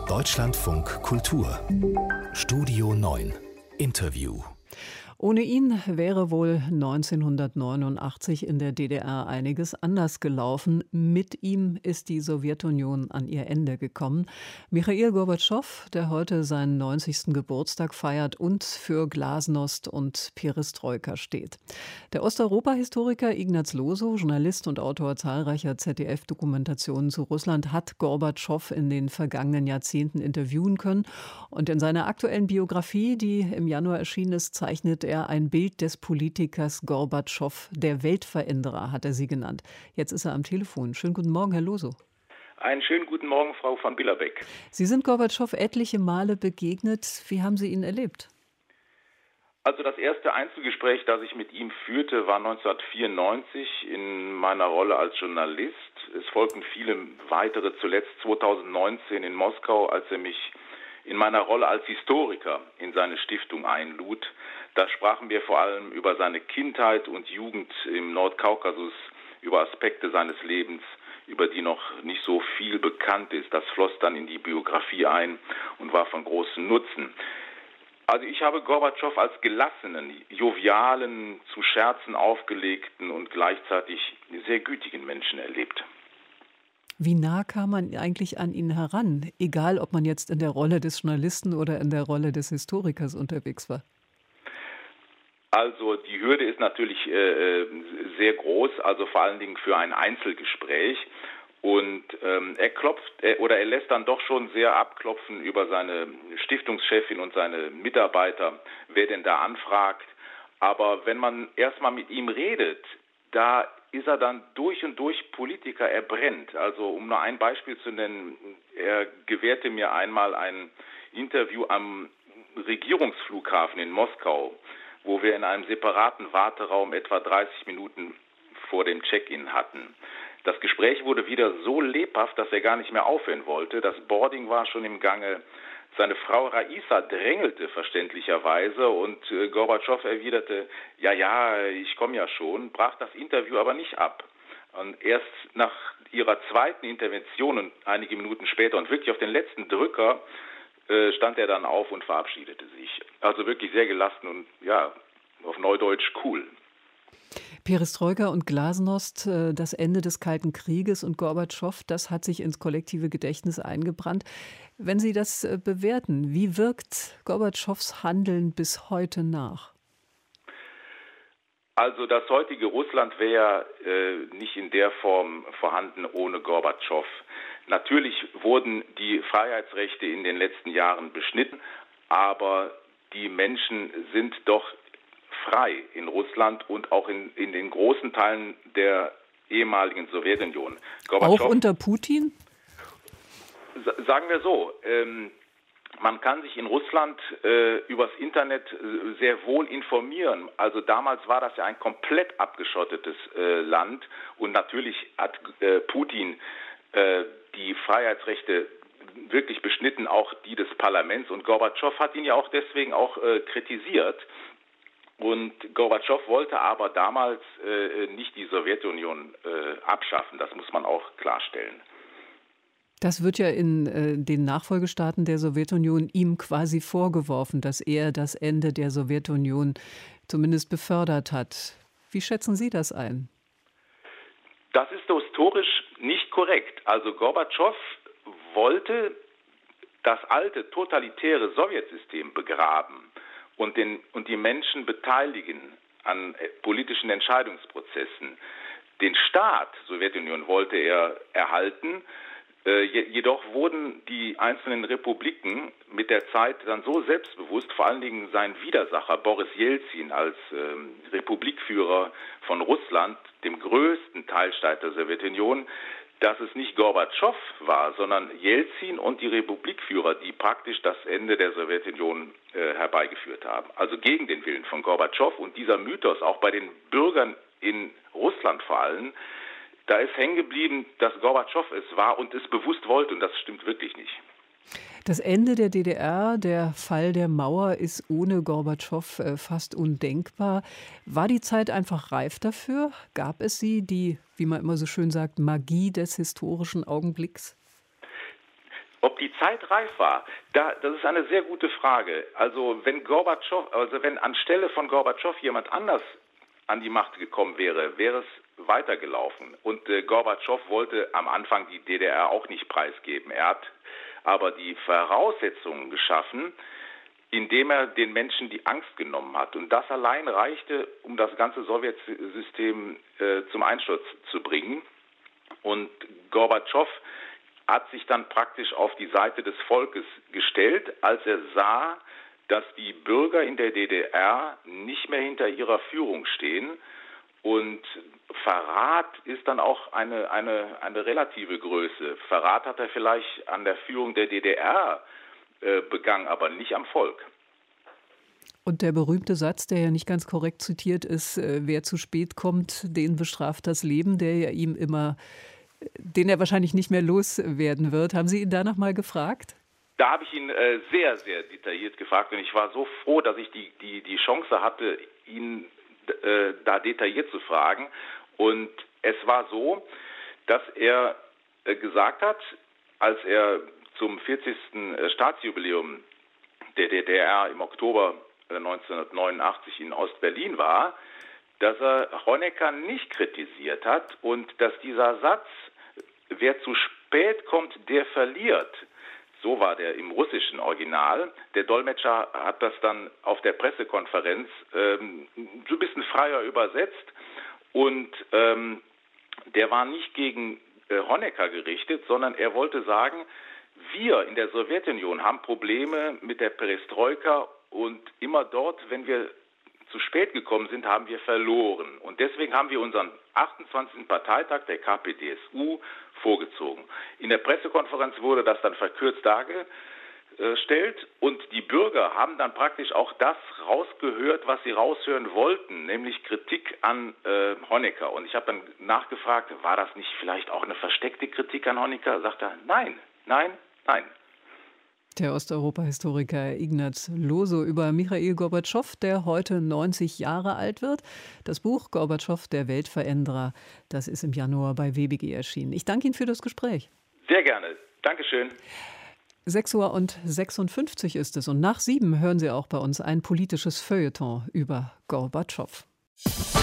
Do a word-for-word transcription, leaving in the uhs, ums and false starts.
Deutschlandfunk Kultur Studio neun Interview. Ohne ihn wäre wohl neunzehnhundertneunundachtzig in der D D R einiges anders gelaufen. Mit ihm ist die Sowjetunion an ihr Ende gekommen. Michail Gorbatschow, der heute seinen neunzigsten Geburtstag feiert und für Glasnost und Perestroika steht. Der Osteuropa-Historiker Ignaz Loso, Journalist und Autor zahlreicher Z D F-Dokumentationen zu Russland, hat Gorbatschow in den vergangenen Jahrzehnten interviewen können. Und in seiner aktuellen Biografie, die im Januar erschienen ist, zeichnet er ein Bild des Politikers Gorbatschow, der Weltveränderer, hat er sie genannt. Jetzt ist er am Telefon. Schönen guten Morgen, Herr Loso. Einen schönen guten Morgen, Frau von Billerbeck. Sie sind Gorbatschow etliche Male begegnet. Wie haben Sie ihn erlebt? Also das erste Einzelgespräch, das ich mit ihm führte, war neunzehnhundertvierundneunzig in meiner Rolle als Journalist. Es folgten viele weitere, zuletzt zweitausendneunzehn in Moskau, als er mich in meiner Rolle als Historiker in seine Stiftung einlud. Da sprachen wir vor allem über seine Kindheit und Jugend im Nordkaukasus, über Aspekte seines Lebens, über die noch nicht so viel bekannt ist. Das floss dann in die Biografie ein und war von großem Nutzen. Also ich habe Gorbatschow als gelassenen, jovialen, zu Scherzen aufgelegten und gleichzeitig sehr gütigen Menschen erlebt. Wie nah kam man eigentlich an ihn heran, egal ob man jetzt in der Rolle des Journalisten oder in der Rolle des Historikers unterwegs war? Also die Hürde ist natürlich äh, sehr groß, also vor allen Dingen für ein Einzelgespräch. Und ähm, er klopft äh, oder er lässt dann doch schon sehr abklopfen über seine Stiftungschefin und seine Mitarbeiter, wer denn da anfragt. Aber wenn man erstmal mit ihm redet, da ist er dann durch und durch Politiker, er brennt. Also um nur ein Beispiel zu nennen, er gewährte mir einmal ein Interview am Regierungsflughafen in Moskau, wo wir in einem separaten Warteraum etwa dreißig Minuten vor dem Check-in hatten. Das Gespräch wurde wieder so lebhaft, dass er gar nicht mehr aufhören wollte. Das Boarding war schon im Gange. Seine Frau Raisa drängelte verständlicherweise und äh, Gorbatschow erwiderte, ja, ja, ich komme ja schon, brach das Interview aber nicht ab. Und erst nach ihrer zweiten Intervention und einige Minuten später und wirklich auf den letzten Drücker äh, stand er dann auf und verabschiedete sich. Also wirklich sehr gelassen und ja, auf Neudeutsch cool. Perestroika und Glasnost, das Ende des Kalten Krieges und Gorbatschow, das hat sich ins kollektive Gedächtnis eingebrannt. Wenn Sie das bewerten, wie wirkt Gorbatschows Handeln bis heute nach? Also das heutige Russland wäre äh, nicht in der Form vorhanden ohne Gorbatschow. Natürlich wurden die Freiheitsrechte in den letzten Jahren beschnitten, aber die Menschen sind doch frei in Russland und auch in, in den großen Teilen der ehemaligen Sowjetunion. Auch unter Putin? Sagen wir so, ähm, man kann sich in Russland äh, übers Internet äh, sehr wohl informieren. Also damals war das ja ein komplett abgeschottetes äh, Land und natürlich hat äh, Putin äh, die Freiheitsrechte wirklich beschnitten, auch die des Parlaments, und Gorbatschow hat ihn ja auch deswegen auch äh, kritisiert. Und Gorbatschow wollte aber damals äh, nicht die Sowjetunion äh, abschaffen, das muss man auch klarstellen. Das wird ja in äh, den Nachfolgestaaten der Sowjetunion ihm quasi vorgeworfen, dass er das Ende der Sowjetunion zumindest befördert hat. Wie schätzen Sie das ein? Das ist historisch nicht korrekt. Also Gorbatschow wollte das alte totalitäre Sowjetsystem begraben und, den, und die Menschen beteiligen an politischen Entscheidungsprozessen. Den Staat Sowjetunion wollte er erhalten, äh, jedoch wurden die einzelnen Republiken mit der Zeit dann so selbstbewusst, vor allen Dingen sein Widersacher Boris Jelzin als äh, Republikführer von Russland, dem größten Teilstaat der Sowjetunion, dass es nicht Gorbatschow war, sondern Jelzin und die Republikführer, die praktisch das Ende der Sowjetunion äh, herbeigeführt haben. Also gegen den Willen von Gorbatschow. Und dieser Mythos, auch bei den Bürgern in Russland vor allem, da ist hängen geblieben, dass Gorbatschow es war und es bewusst wollte. Und das stimmt wirklich nicht. Das Ende der D D R, der Fall der Mauer, ist ohne Gorbatschow äh, fast undenkbar. War die Zeit einfach reif dafür? Gab es sie, die, wie man immer so schön sagt, Magie des historischen Augenblicks? Ob die Zeit reif war, da, das ist eine sehr gute Frage. Also wenn Gorbatschow, also wenn anstelle von Gorbatschow jemand anders an die Macht gekommen wäre, wäre es weitergelaufen. Und äh, Gorbatschow wollte am Anfang die D D R auch nicht preisgeben. Er hat aber die Voraussetzungen geschaffen, indem er den Menschen die Angst genommen hat. Und das allein reichte, um das ganze Sowjetsystem äh, zum Einsturz zu bringen. Und Gorbatschow hat sich dann praktisch auf die Seite des Volkes gestellt, als er sah, dass die Bürger in der D D R nicht mehr hinter ihrer Führung stehen. Und Verrat ist dann auch eine, eine, eine relative Größe. Verrat hat er vielleicht an der Führung der D D R äh, begangen, aber nicht am Volk. Und der berühmte Satz, der ja nicht ganz korrekt zitiert ist, äh, wer zu spät kommt, den bestraft das Leben, der ja ihm immer, den er wahrscheinlich nicht mehr loswerden wird. Haben Sie ihn da noch mal gefragt? Da habe ich ihn äh, sehr, sehr detailliert gefragt und ich war so froh, dass ich die, die, die Chance hatte, ihn äh, da detailliert zu fragen. Und es war so, dass er äh, gesagt hat, als er zum vierzigsten Staatsjubiläum der D D R im Oktober neunzehnhundertneunundachtzig in Ostberlin war, dass er Honecker nicht kritisiert hat und dass dieser Satz, wer zu spät kommt, der verliert. So war der im russischen Original. Der Dolmetscher hat das dann auf der Pressekonferenz ähm, so ein bisschen freier übersetzt und ähm, der war nicht gegen äh, Honecker gerichtet, sondern er wollte sagen, wir in der Sowjetunion haben Probleme mit der Perestroika und immer dort, wenn wir zu spät gekommen sind, haben wir verloren. Und deswegen haben wir unseren achtundzwanzigsten Parteitag der K P D S U vorgezogen. In der Pressekonferenz wurde das dann verkürzt dargestellt und die Bürger haben dann praktisch auch das rausgehört, was sie raushören wollten, nämlich Kritik an äh, Honecker. Und ich habe dann nachgefragt, war das nicht vielleicht auch eine versteckte Kritik an Honecker? Sagt er, nein, nein, nein. Der Osteuropa-Historiker Ignaz Loso über Michail Gorbatschow, der heute neunzig Jahre alt wird. Das Buch Gorbatschow, der Weltveränderer, das ist im Januar bei W B G erschienen. Ich danke Ihnen für das Gespräch. Sehr gerne. Dankeschön. sechs Uhr und sechsundfünfzig ist es und nach sieben hören Sie auch bei uns ein politisches Feuilleton über Gorbatschow.